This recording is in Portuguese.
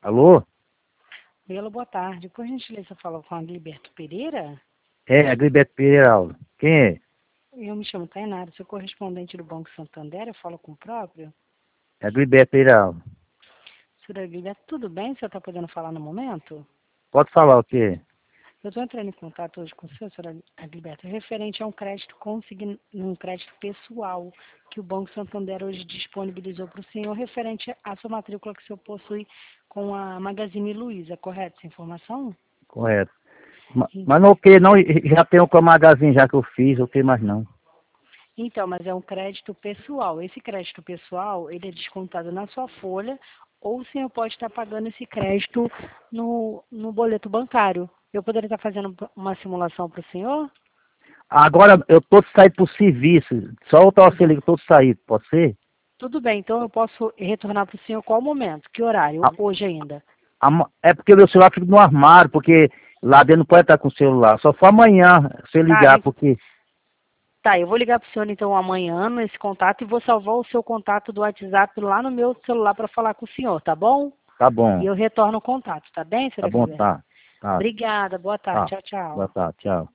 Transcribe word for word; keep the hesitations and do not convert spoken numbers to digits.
Alô? Belo, boa tarde. Por gentileza, falou com a Gilberto Pereira? É, Agribeto Pereira Alves. Quem é? Eu me chamo Tainara, sou correspondente do Banco Santander, eu falo com o próprio. É Agribeto Pereira Alves. Senhora Gilberto, tudo bem? O senhor está podendo falar no momento? Pode falar o quê? Eu estou entrando em contato hoje com o senhor, senhora Gilberto, referente a um crédito consign... um crédito pessoal que o Banco Santander hoje disponibilizou para o senhor, referente à sua matrícula que o senhor possui com a Magazine Luiza, correto essa informação? Correto. Ma- Sim. Mas não o que, não, já tenho com a Magazine já que eu fiz, o que mais não. Então, mas é um crédito pessoal. Esse crédito pessoal, ele é descontado na sua folha, ou o senhor pode estar pagando esse crédito no, no boleto bancário. Eu poderia estar fazendo uma simulação para o senhor? Agora eu tô saindo pro serviço, só o você liga, tô saído, pode ser? Tudo bem, então eu posso retornar para o senhor qual momento? Que horário? A- Hoje ainda. a- é porque meu celular fica no armário, porque lá dentro não pode estar com o celular, só for amanhã, se eu Tá, ligar, e- porque... tá, eu vou ligar para o senhor então amanhã nesse contato e vou salvar o seu contato do WhatsApp lá no meu celular para falar com o senhor, tá bom? Tá E bom, eu retorno o contato, tá bem, tá senhora bom, Guilherme? tá, tá, Obrigada, boa tarde, tá. tchau, tchau. Boa tarde, tchau.